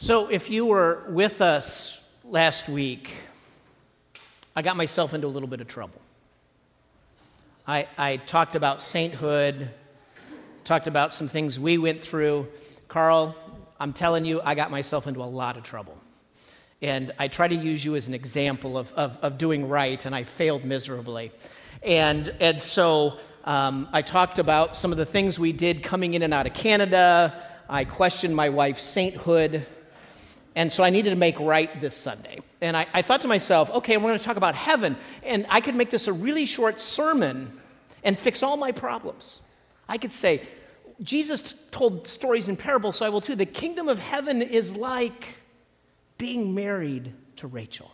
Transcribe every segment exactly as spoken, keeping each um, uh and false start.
So if you were with us last week, I got myself into a little bit of trouble. I, I talked about sainthood, talked about some things we went through. Carl, I'm telling you, I got myself into a lot of trouble. And I try to use you as an example of, of, of doing right, and I failed miserably. And, and so um, I talked about some of the things we did coming in and out of Canada. I questioned my wife's sainthood. And so I needed to make right this Sunday. And I, I thought to myself, okay, we're going to talk about heaven. And I could make this a really short sermon and fix all my problems. I could say, Jesus told stories in parables, so I will too. The kingdom of heaven is like being married to Rachel.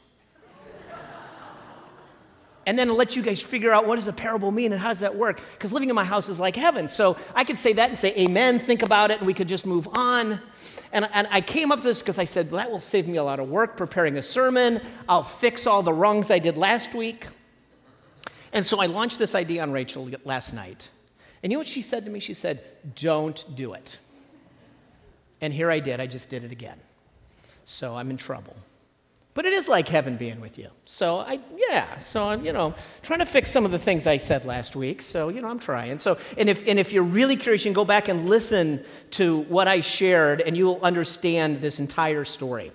And then I'll let you guys figure out what does a parable mean and how does that work? Because living in my house is like heaven. So I could say that and say amen, think about it, and we could just move on. And, and I came up with this because I said, well, that will save me a lot of work preparing a sermon. I'll fix all the wrongs I did last week. And so I launched this idea on Rachel last night. And you know what she said to me? She said, don't do it. And here I did. I just did it again. So I'm in trouble. But it is like heaven being with you. So, I yeah, so I'm, you know, trying to fix some of the things I said last week. So, you know, I'm trying. So, and if and if you're really curious, you can go back and listen to what I shared, and you'll understand this entire story.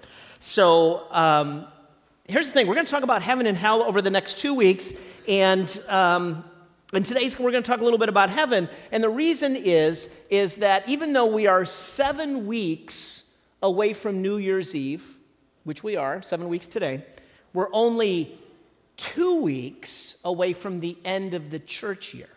So, um, here's the thing. We're going to talk about heaven and hell over the next two weeks. And um, and today's, we're going to talk a little bit about heaven. And the reason is, is that even though we are seven weeks away from New Year's Eve, which we are, seven weeks today, we're only two weeks away from the end of the church year.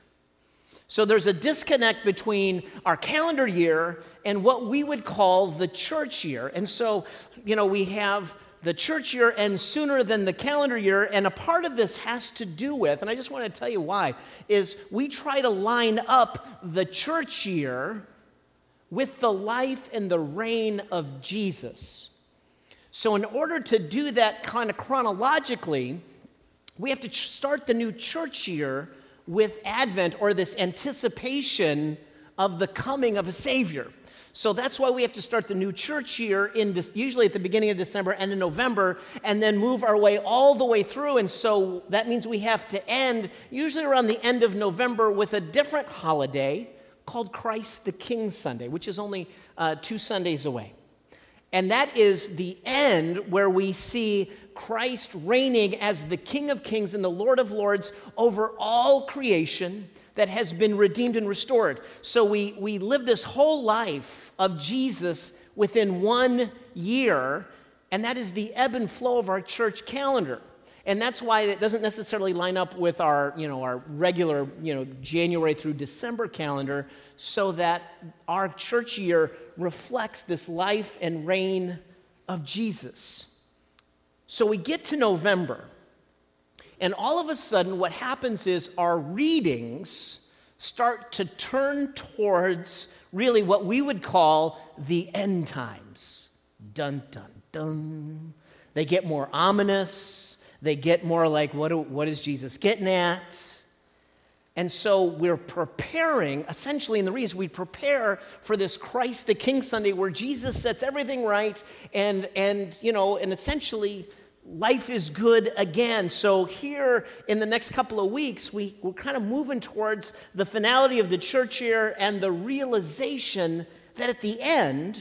So there's a disconnect between our calendar year and what we would call the church year. And so, you know, we have the church year ends sooner than the calendar year, and a part of this has to do with, and I just want to tell you why, is we try to line up the church year with the life and the reign of Jesus. So in order to do that kind of chronologically, we have to start the new church year with Advent, or this anticipation of the coming of a Savior. So that's why we have to start the new church year in this, usually at the beginning of December and in November, and then move our way all the way through. And so that means we have to end, usually around the end of November, with a different holiday called Christ the King Sunday, which is only uh, two Sundays away. And that is the end where we see Christ reigning as the King of Kings and the Lord of Lords over all creation that has been redeemed and restored. So we, we live this whole life of Jesus within one year, and that is the ebb and flow of our church calendar. And that's why it doesn't necessarily line up with our, you know, our regular, you know, January through December calendar, so that our church year reflects this life and reign of Jesus. So we get to November, and all of a sudden what happens is our readings start to turn towards really what we would call the end times. Dun, dun, dun. They get more ominous. They get more like, what, do, what is Jesus getting at? And so we're preparing, essentially in the reason we prepare for this Christ the King Sunday where Jesus sets everything right, and, and you know, and essentially life is good again. So here in the next couple of weeks, we, we're kind of moving towards the finality of the church year and the realization that at the end,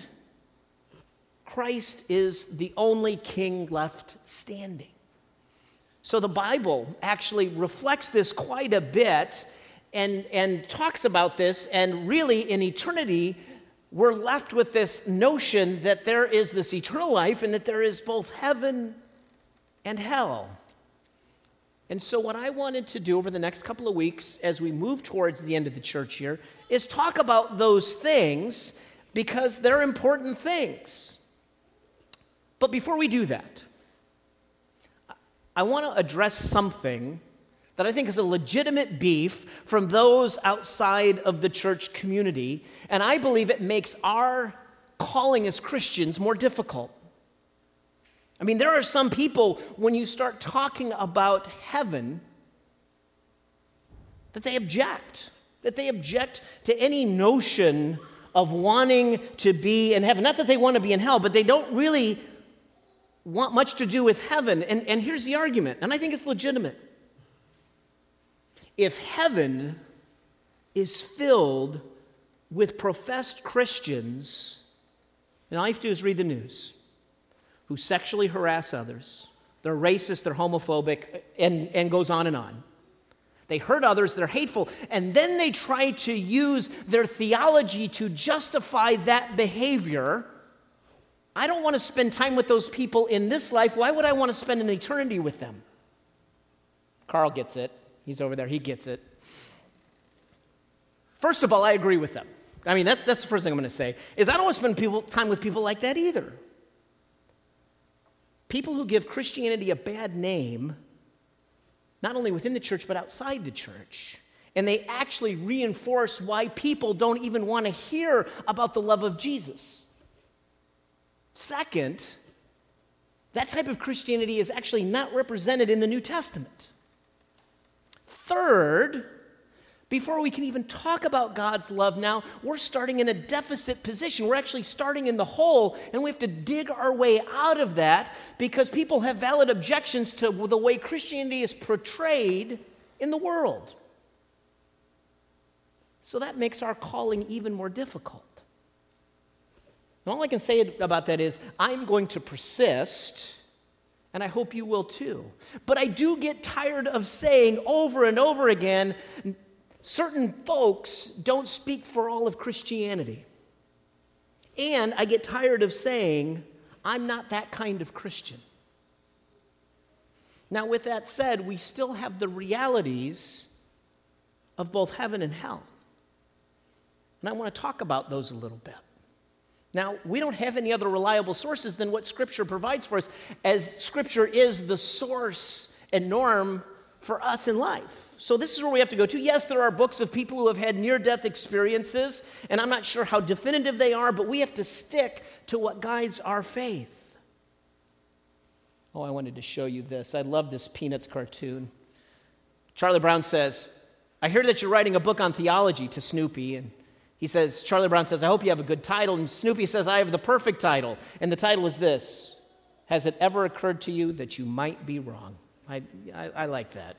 Christ is the only king left standing. So the Bible actually reflects this quite a bit and, and talks about this, and really in eternity, we're left with this notion that there is this eternal life and that there is both heaven and hell. And so what I wanted to do over the next couple of weeks as we move towards the end of the church year is talk about those things, because they're important things. But before we do that, I want to address something that I think is a legitimate beef from those outside of the church community, and I believe it makes our calling as Christians more difficult. I mean, there are some people, when you start talking about heaven, that they object, that they object to any notion of wanting to be in heaven. Not that they want to be in hell, but they don't really want much to do with heaven. And, and here's the argument, and I think it's legitimate. If heaven is filled with professed Christians, and all you have to do is read the news, who sexually harass others, they're racist, they're homophobic, and, and goes on and on. They hurt others, they're hateful, and then they try to use their theology to justify that behavior. I don't want to spend time with those people in this life. Why would I want to spend an eternity with them? Carl gets it. He's over there. He gets it. First of all, I agree with them. I mean, that's, that's the first thing I'm going to say, is I don't want to spend people, time with people like that either. People who give Christianity a bad name, not only within the church, but outside the church. And they actually reinforce why people don't even want to hear about the love of Jesus. Second, that type of Christianity is actually not represented in the New Testament. Third, before we can even talk about God's love now, we're starting in a deficit position. We're actually starting in the hole, and we have to dig our way out of that because people have valid objections to the way Christianity is portrayed in the world. So that makes our calling even more difficult. And all I can say about that is, I'm going to persist, and I hope you will too. But I do get tired of saying over and over again, certain folks don't speak for all of Christianity. And I get tired of saying, I'm not that kind of Christian. Now, with that said, we still have the realities of both heaven and hell. And I want to talk about those a little bit. Now, we don't have any other reliable sources than what Scripture provides for us, as Scripture is the source and norm for us in life. So this is where we have to go to. Yes, there are books of people who have had near-death experiences, and I'm not sure how definitive they are, but we have to stick to what guides our faith. Oh, I wanted to show you this. I love this Peanuts cartoon. Charlie Brown says, I hear that you're writing a book on theology to Snoopy, and he says, Charlie Brown says, I hope you have a good title, and Snoopy says, I have the perfect title, and the title is this: Has it ever occurred to you that you might be wrong? I, I, I like that.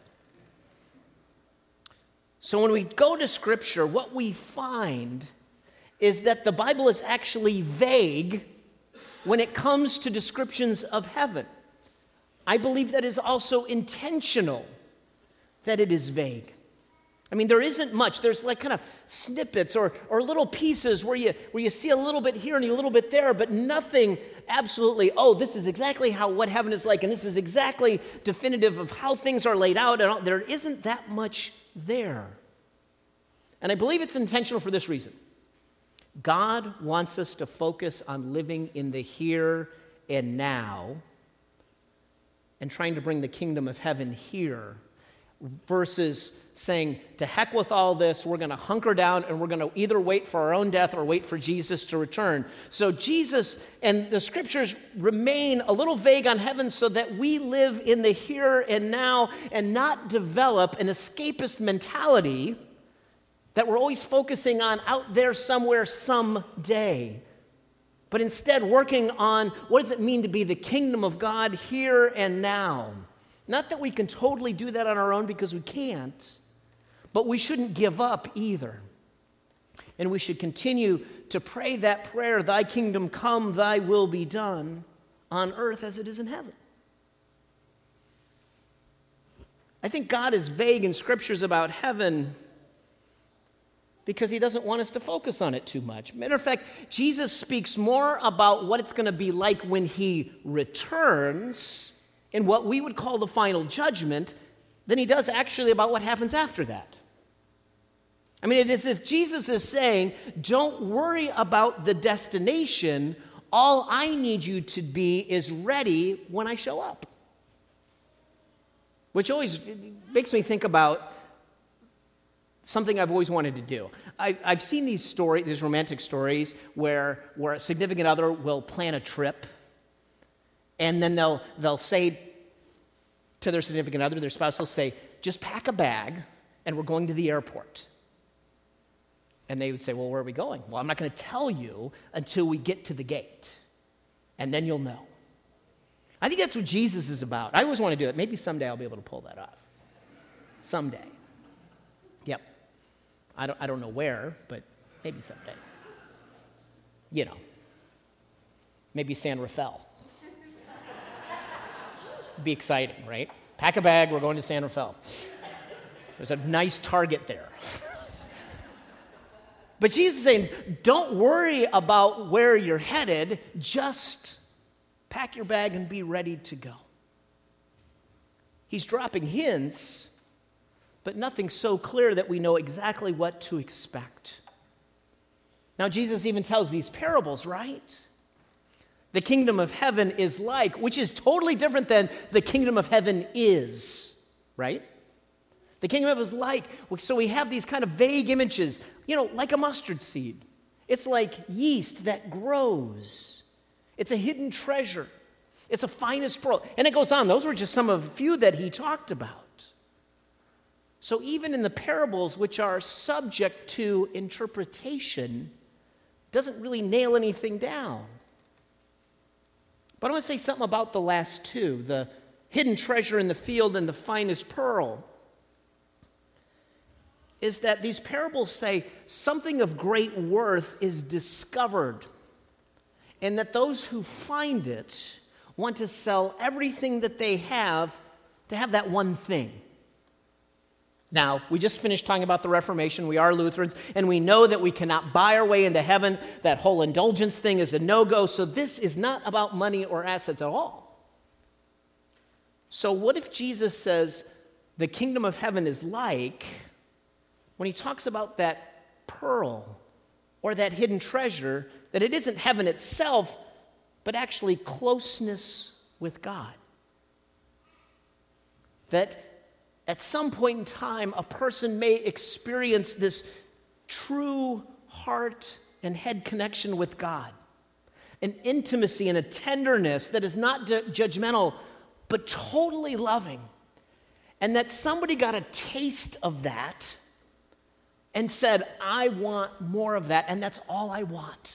So when we go to Scripture, what we find is that the Bible is actually vague when it comes to descriptions of heaven. I believe that is also intentional, that it is vague. I mean, there isn't much. There's like kind of snippets or, or little pieces where you, where you see a little bit here and a little bit there, but nothing absolutely, oh, this is exactly how what heaven is like, and this is exactly definitive of how things are laid out. And all. There isn't that much there. And I believe it's intentional for this reason. God wants us to focus on living in the here and now and trying to bring the kingdom of heaven here, versus saying, to heck with all this, we're going to hunker down and we're going to either wait for our own death or wait for Jesus to return. So Jesus and the Scriptures remain a little vague on heaven so that we live in the here and now and not develop an escapist mentality that we're always focusing on out there somewhere someday, but instead working on what does it mean to be the kingdom of God here and now. Not that we can totally do that on our own, because we can't, but we shouldn't give up either. And we should continue to pray that prayer, thy kingdom come, thy will be done on earth as it is in heaven. I think God is vague in Scriptures about heaven because he doesn't want us to focus on it too much. Matter of fact, Jesus speaks more about what it's going to be like when he returns in what we would call the final judgment than he does actually about what happens after that. I mean, it is as if Jesus is saying, don't worry about the destination. All I need you to be is ready when I show up. Which always makes me think about something I've always wanted to do. I, I've seen these stories, these romantic stories, where, where a significant other will plan a trip, and then they'll they'll say to their significant other, their spouse will say, just pack a bag, and we're going to the airport. And they would say, well, where are we going? Well, I'm not going to tell you until we get to the gate, and then you'll know. I think that's what Jesus is about. I always want to do it. Maybe someday I'll be able to pull that off. Someday. Yep. I don't, I don't know where, but maybe someday. You know. Maybe San Rafael. Be exciting, right? Pack a bag, we're going to San Rafael. There's a nice Target there. But Jesus is saying, don't worry about where you're headed, just pack your bag and be ready to go. He's dropping hints, but nothing so clear that we know exactly what to expect. Now, Jesus even tells these parables, right? The kingdom of heaven is like, which is totally different than the kingdom of heaven is, right? The kingdom of heaven is like, so we have these kind of vague images, you know, like a mustard seed. It's like yeast that grows. It's a hidden treasure. It's a finest pearl. And it goes on. Those were just some of a few that he talked about. So even in the parables, which are subject to interpretation, doesn't really nail anything down. But I want to say something about the last two, the hidden treasure in the field and the finest pearl, is that these parables say something of great worth is discovered, and that those who find it want to sell everything that they have to have that one thing. Now, we just finished talking about the Reformation. We are Lutherans, and we know that we cannot buy our way into heaven. That whole indulgence thing is a no-go, so this is not about money or assets at all. So what if Jesus says the kingdom of heaven is like, when he talks about that pearl or that hidden treasure, that it isn't heaven itself, but actually closeness with God? That at some point in time, a person may experience this true heart and head connection with God, an intimacy and a tenderness that is not ju- judgmental, but totally loving, and that somebody got a taste of that and said, I want more of that, and that's all I want.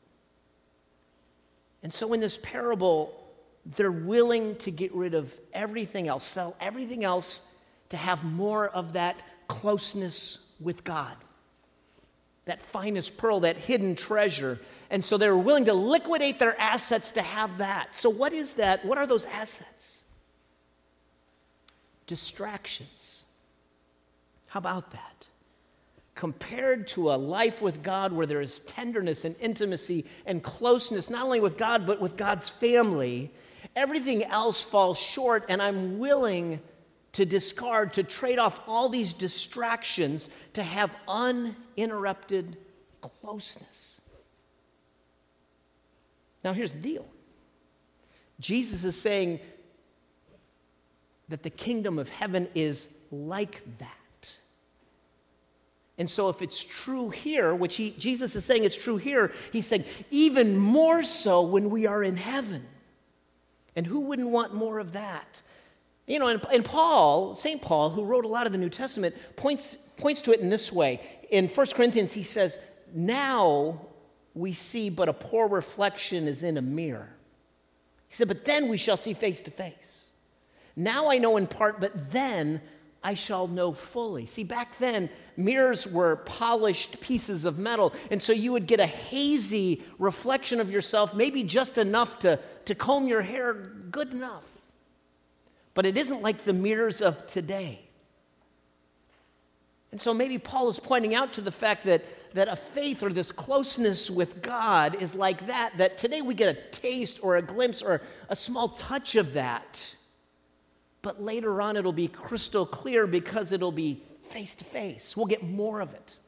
And so in this parable, they're willing to get rid of everything else, sell everything else, to have more of that closeness with God, that finest pearl, that hidden treasure. And so they're willing to liquidate their assets to have that. So what is that? What are those assets? Distractions. How about that? Compared to a life with God where there is tenderness and intimacy and closeness, not only with God, but with God's family, everything else falls short, and I'm willing to discard, to trade off all these distractions to have uninterrupted closeness. Now, here's the deal. Jesus is saying that the kingdom of heaven is like that. And so if it's true here, which he, Jesus is saying it's true here, he's saying even more so when we are in heaven. And who wouldn't want more of that? You know, and, and Paul, Saint Paul, who wrote a lot of the New Testament, points, points to it in this way. In First Corinthians, he says, now we see but a poor reflection as in a mirror. He said, but then we shall see face to face. Now I know in part, but then I shall know fully. See, back then, mirrors were polished pieces of metal, and so you would get a hazy reflection of yourself, maybe just enough to, to comb your hair, good enough. But it isn't like the mirrors of today. And so maybe Paul is pointing out to the fact that, that a faith or this closeness with God is like that, that today we get a taste or a glimpse or a small touch of that. But later on it'll be crystal clear because it'll be face to face. We'll get more of it.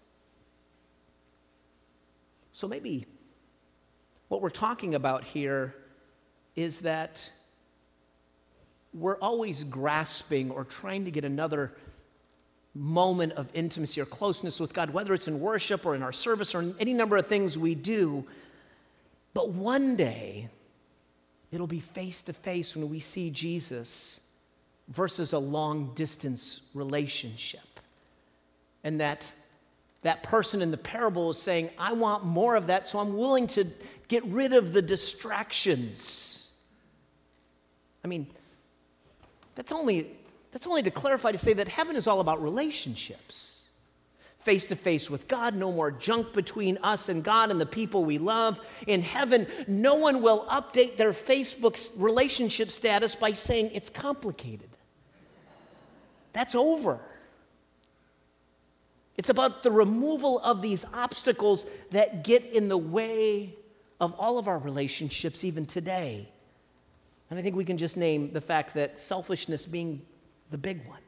So maybe what we're talking about here is that we're always grasping or trying to get another moment of intimacy or closeness with God, whether it's in worship or in our service or in any number of things we do. But one day, it'll be face to face when we see Jesus versus a long distance relationship. And that That person in the parable is saying, I want more of that, so I'm willing to get rid of the distractions. I mean, that's only, that's only to clarify to say that heaven is all about relationships. Face-to-face with God, no more junk between us and God and the people we love. In heaven, no one will update their Facebook relationship status by saying it's complicated. That's over. It's about the removal of these obstacles that get in the way of all of our relationships even today. And I think we can just name the fact that selfishness being the big one.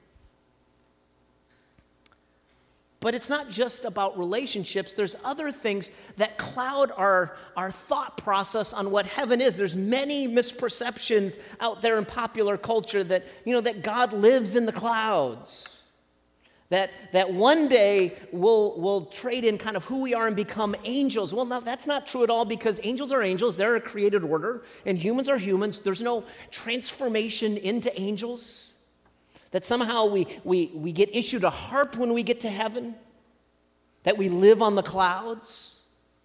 But it's not just about relationships. There's other things that cloud our, our thought process on what heaven is. There's many misperceptions out there in popular culture that, you know, that God lives in the clouds. That, that one day we'll, we'll trade in kind of who we are and become angels. Well, no, that's not true at all, because angels are angels. They're a created order, and humans are humans. There's no transformation into angels. That somehow we, we, we get issued a harp when we get to heaven. That we live on the clouds.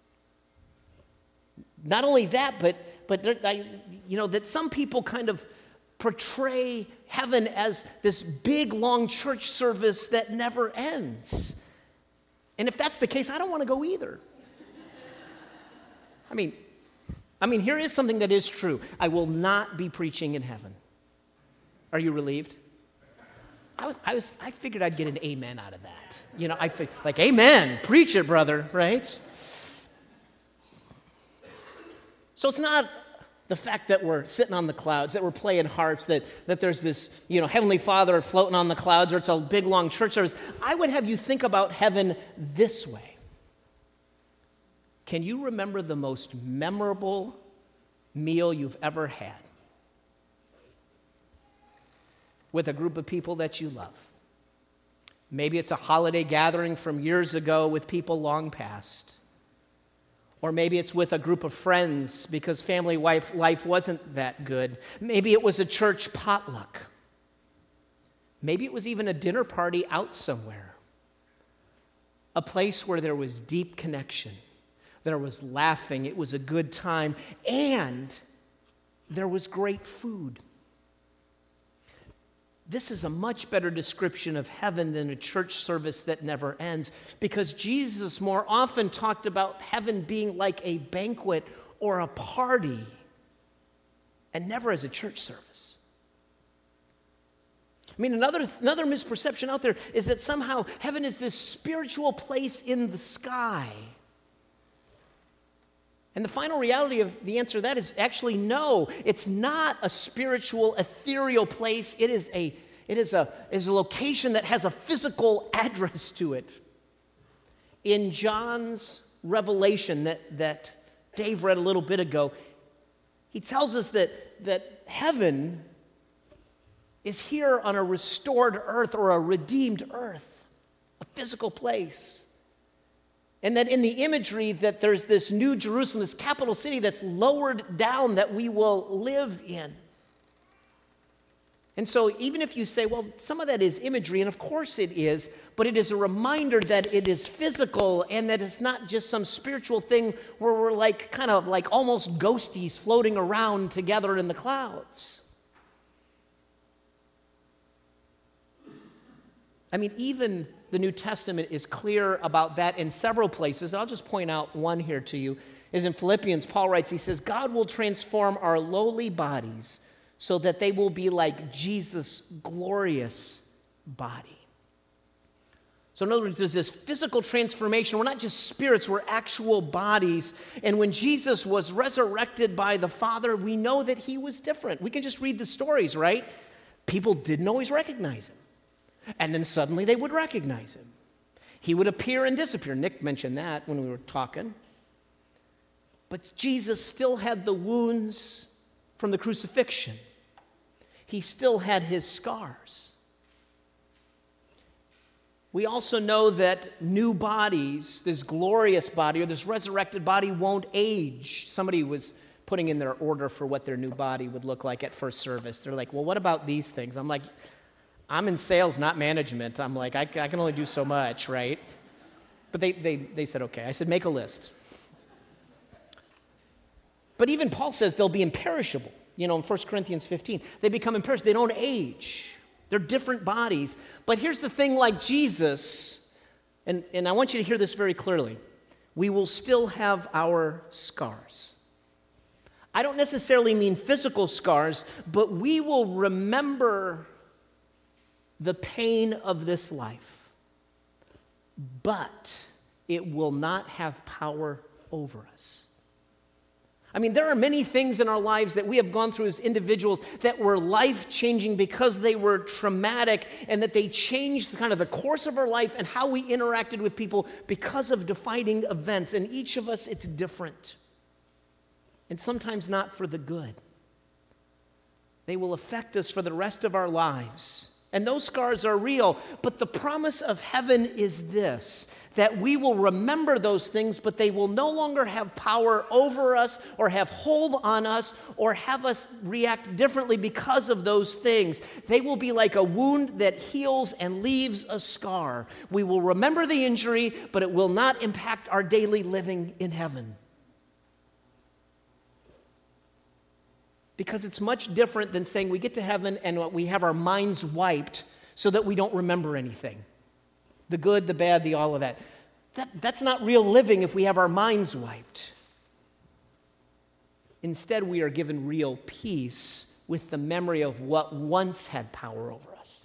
Not only that, but, but there, I, you know, that some people kind of portray heaven as this big, long church service that never ends. And if that's the case, I don't want to go either. I mean, I mean, here is something that is true. I will not be preaching in heaven. Are you relieved? I was, I was, I figured I'd get an amen out of that. You know, I figured, like, amen, preach it, brother, right? So it's not the fact that we're sitting on the clouds, that we're playing harps, that, that there's this, you know, Heavenly Father floating on the clouds, or it's a big, long church service. I would have you think about heaven this way. Can you remember the most memorable meal you've ever had with a group of people that you love? Maybe it's a holiday gathering from years ago with people long past. Or maybe it's with a group of friends because family life, life wasn't that good. Maybe it was a church potluck. Maybe it was even a dinner party out somewhere. A place where there was deep connection. There was laughing. It was a good time. And there was great food. This is a much better description of heaven than a church service that never ends, because Jesus more often talked about heaven being like a banquet or a party and never as a church service. I mean, another, another misperception out there is that somehow heaven is this spiritual place in the sky. And the final reality of the answer to that is actually no. It's not a spiritual, ethereal place. It is a, it is a, it is a location that has a physical address to it. In John's revelation that, that Dave read a little bit ago, he tells us that, that heaven is here on a restored earth or a redeemed earth, a physical place. And that in the imagery that there's this new Jerusalem, this capital city that's lowered down that we will live in. And so even if you say, well, some of that is imagery, and of course it is, but it is a reminder that it is physical and that it's not just some spiritual thing where we're like kind of like almost ghosties floating around together in the clouds. I mean, even the New Testament is clear about that in several places. I'll just point out one here to you. Is in Philippians, Paul writes, he says, God will transform our lowly bodies so that they will be like Jesus' glorious body. So in other words, there's this physical transformation. We're not just spirits, we're actual bodies. And when Jesus was resurrected by the Father, we know that he was different. We can just read the stories, right? People didn't always recognize him. And then suddenly they would recognize him. He would appear and disappear. Nick mentioned that when we were talking. But Jesus still had the wounds from the crucifixion. He still had his scars. We also know that new bodies, this glorious body or this resurrected body, won't age. Somebody was putting in their order for what their new body would look like at first service. They're like, well, what about these things? I'm like, I'm in sales, not management. I'm like, I, I can only do so much, right? But they, they, they said, okay. I said, make a list. But even Paul says they'll be imperishable. You know, in First Corinthians fifteen, they become imperishable. They don't age. They're different bodies. But here's the thing, like Jesus, and, and I want you to hear this very clearly, we will still have our scars. I don't necessarily mean physical scars, but we will remember the pain of this life. But it will not have power over us. I mean, there are many things in our lives that we have gone through as individuals that were life-changing because they were traumatic and that they changed kind of the course of our life and how we interacted with people because of defining events. And each of us, it's different. And sometimes not for the good. They will affect us for the rest of our lives. And those scars are real. But the promise of heaven is this, that we will remember those things, but they will no longer have power over us or have hold on us or have us react differently because of those things. They will be like a wound that heals and leaves a scar. We will remember the injury, but it will not impact our daily living in heaven. Because it's much different than saying we get to heaven and we have our minds wiped so that we don't remember anything. The good, the bad, the all of that. that. That's not real living if we have our minds wiped. Instead, we are given real peace with the memory of what once had power over us.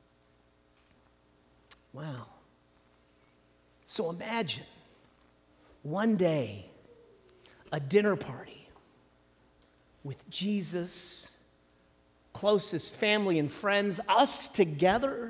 Wow. So imagine one day a dinner party with Jesus, closest family and friends, us together,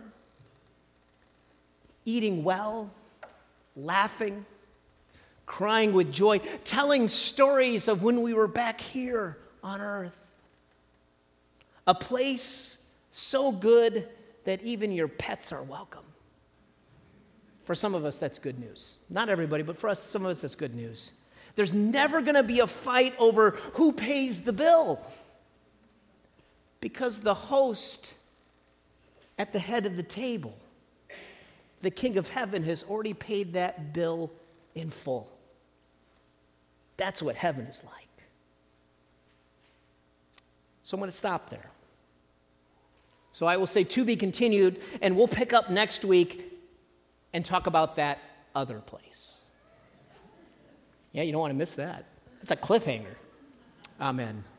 eating well, laughing, crying with joy, telling stories of when we were back here on earth. A place so good that even your pets are welcome. For some of us, that's good news. Not everybody, but for us, some of us, that's good news. There's never going to be a fight over who pays the bill. Because the host at the head of the table, the King of Heaven, has already paid that bill in full. That's what heaven is like. So I'm going to stop there. So I will say to be continued, and we'll pick up next week and talk about that other place. Yeah, you don't want to miss that. It's a cliffhanger. Amen.